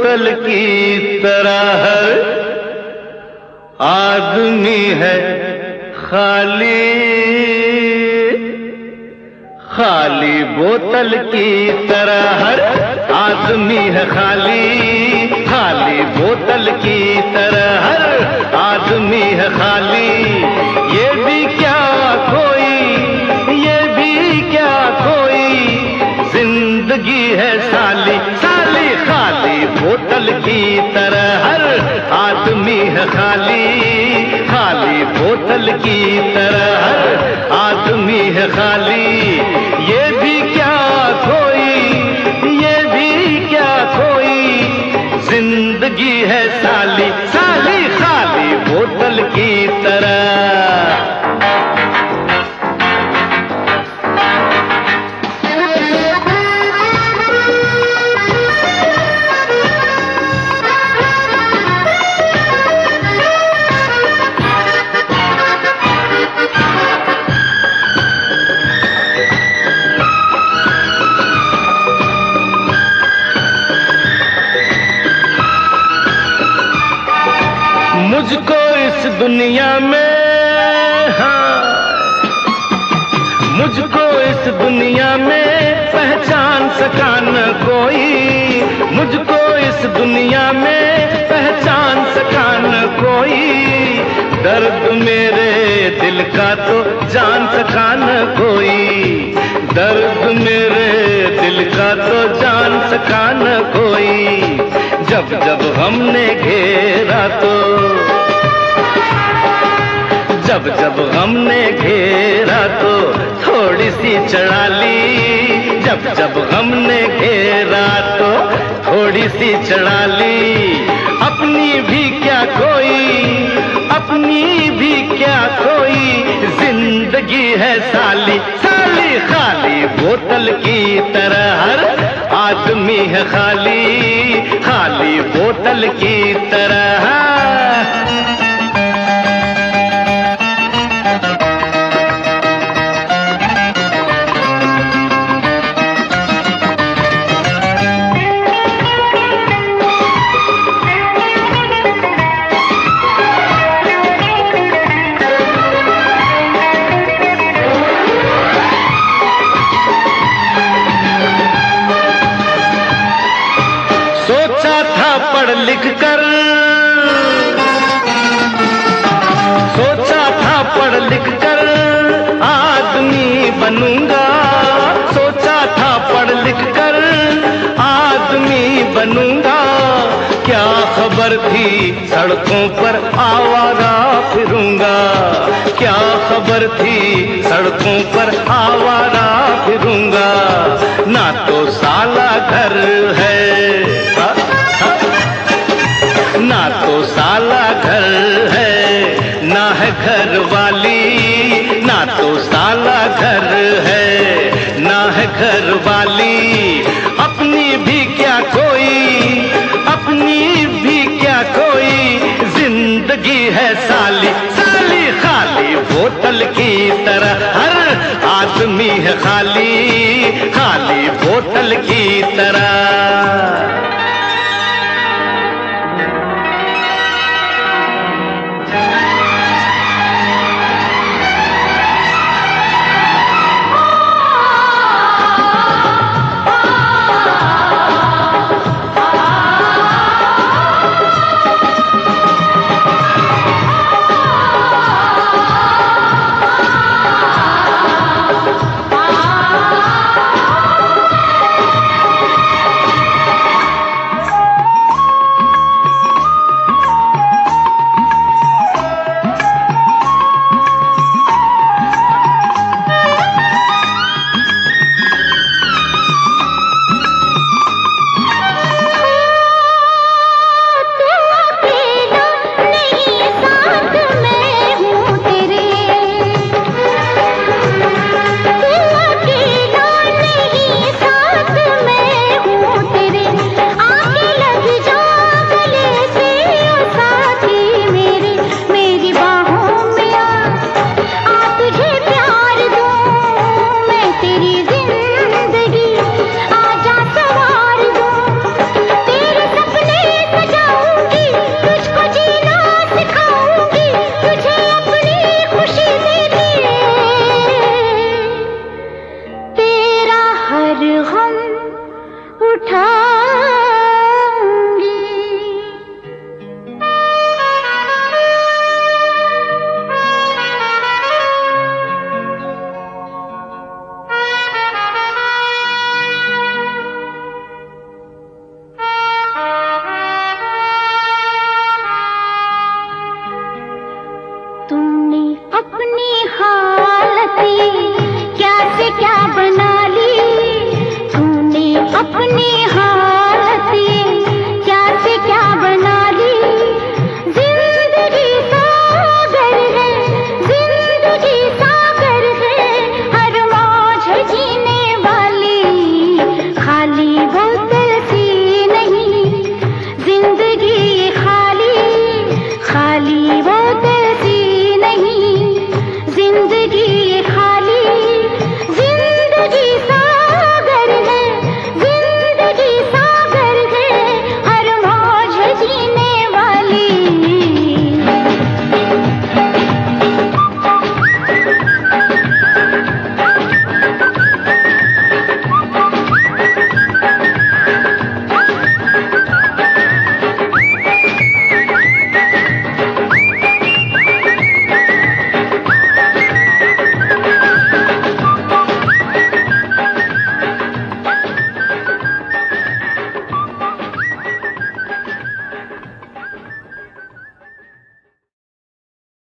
बोतल की तरह हर आदमी है खाली, खाली बोतल की तरह हर आदमी है खाली, खाली बोतल की तरह हर आदमी है खाली। ये भी क्या कोई, ये भी क्या कोई जिंदगी है साली, साली खाली बोतल की तरह हर आदमी है खाली, खाली बोतल की तरह हर आदमी है खाली। ये भी क्या कोई, ये भी क्या कोई जिंदगी है साली, साली खाली बोतल की तरह। मुझको इस दुनिया में, हाँ, मुझको इस दुनिया में पहचान सका न कोई, मुझको इस दुनिया में पहचान सका न कोई। दर्द मेरे दिल का तो जान सका न कोई, दर्द मेरे दिल का तो जान सका न कोई। जब जब हमने घेरा तो, जब जब हमने घेरा तो थोड़ी सी चढ़ा ली, जब जब हमने घेरा तो थोड़ी सी चढ़ा ली। अपनी भी क्या कोई, अपनी भी क्या कोई जिंदगी है साली, साली खाली बोतल की तरह हर आदमी है खाली, खाली बोतल की तरह। सोचा था पढ़ लिख कर, सोचा था पढ़ लिख कर आदमी बनूंगा, सोचा था पढ़ लिख कर आदमी बनूंगा। क्या खबर थी सड़कों पर आवारा फिरूंगा, क्या खबर थी सड़कों पर आवारा फिरूंगा। ना तो साला घर है, ना तो साला घर है, ना है घर वाली, ना तो साला घर है, ना है घर वाली। अपनी भी क्या कोई, अपनी भी क्या कोई जिंदगी है।